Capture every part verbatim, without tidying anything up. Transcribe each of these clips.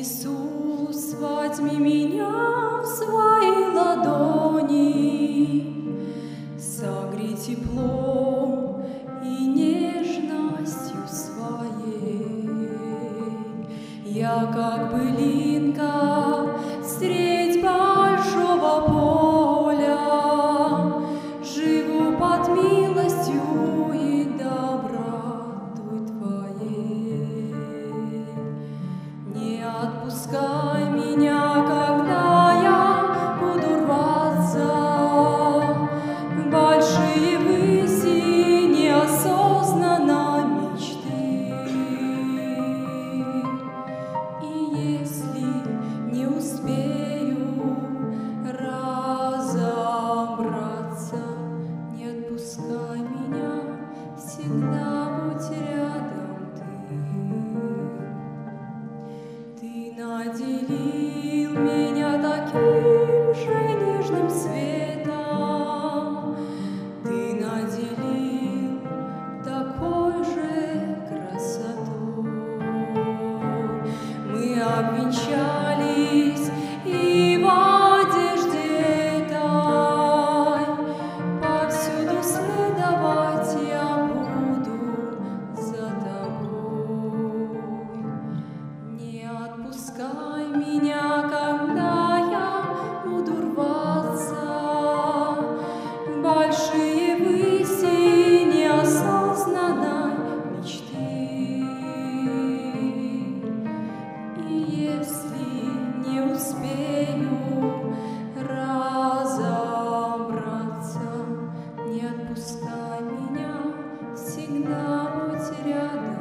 Иисус, возьми меня в свои ладони, согрей теплом и нежностью своей. Я, как былинка, средь большого поля, живу под милостью и добротой Твоей. Не отпускай меня, когда я буду рваться в большие выси неосознанно мечты. И если не успею разобраться, не отпускай меня, всегда будь рядом Ты. Ты наделил меня таким же нежным светом, Ты наделил такой же красотой. Мы обвенчались и в одежде этой повсюду следовать я буду за Тобой. Не отпускай меня, когда я буду рваться в большие выси неосознанной мечты. И если не успею разобраться, не отпускай меня, всегда будь рядом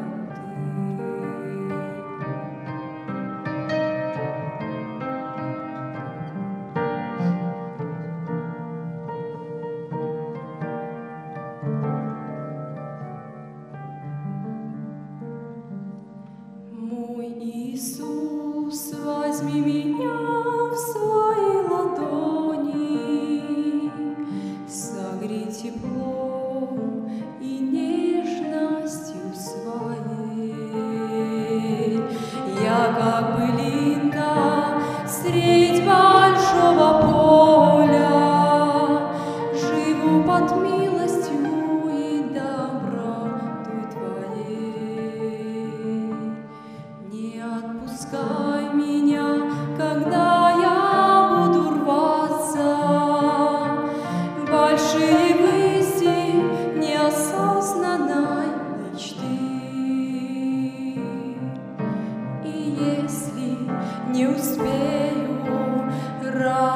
Мой Иисус, возьми меня в свои ладони, согрей теплом и нежностью своей. Я, как былинка, средь большого поля, живу под милостью и добротой Твоей. Не отпускай меня, когда я буду рваться в большие выси неосознанной мечты. И если не успею